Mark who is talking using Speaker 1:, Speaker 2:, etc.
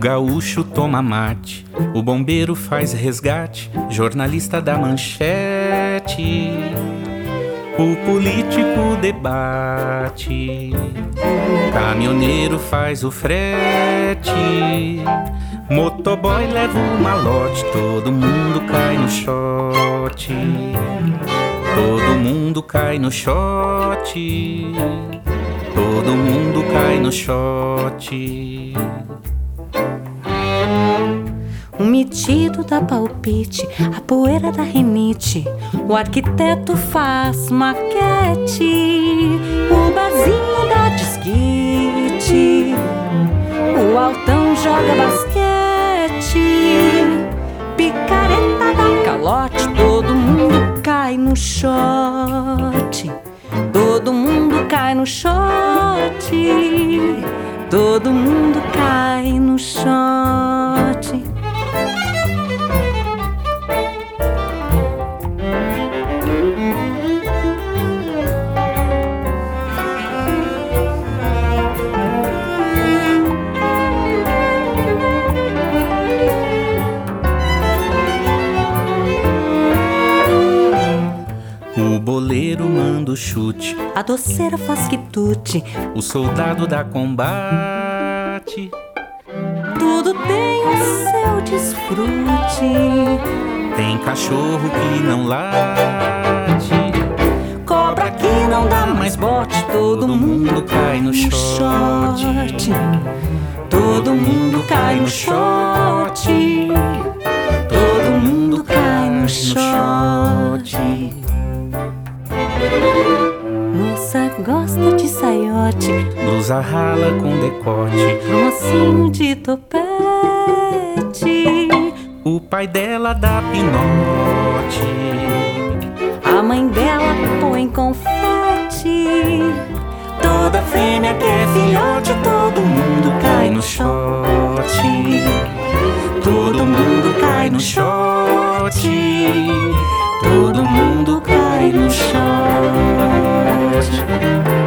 Speaker 1: gaúcho toma mate, o bombeiro faz resgate, jornalista dá manchete, o político debate, caminhoneiro faz o frete, motoboy leva o malote, todo mundo cai no shot, todo mundo cai no shot, todo mundo cai no shot.
Speaker 2: O metido dá palpite, a poeira dá rinite, o arquiteto faz maquete, o barzinho dá disquite, o altão joga basquete, picareta dá calote, todo mundo cai no shot, todo mundo cai no shot, todo mundo cai no shot.
Speaker 1: O boleiro manda o chute,
Speaker 2: a doceira faz quitute,
Speaker 1: o soldado dá combate,
Speaker 2: tudo tem o seu desfrute.
Speaker 1: Tem cachorro que não late,
Speaker 2: cobra que não dá mais bote, todo mundo cai no shot, todo mundo cai no shot, todo mundo cai no shot. Moça gosta de saiote,
Speaker 1: blusa rala com decote,
Speaker 2: mocinho de topete,
Speaker 1: o pai dela dá pinote,
Speaker 2: a mãe dela põe confete, toda fêmea quer filhote, todo mundo cai no shot, todo mundo cai no shot, todo mundo cai no shot.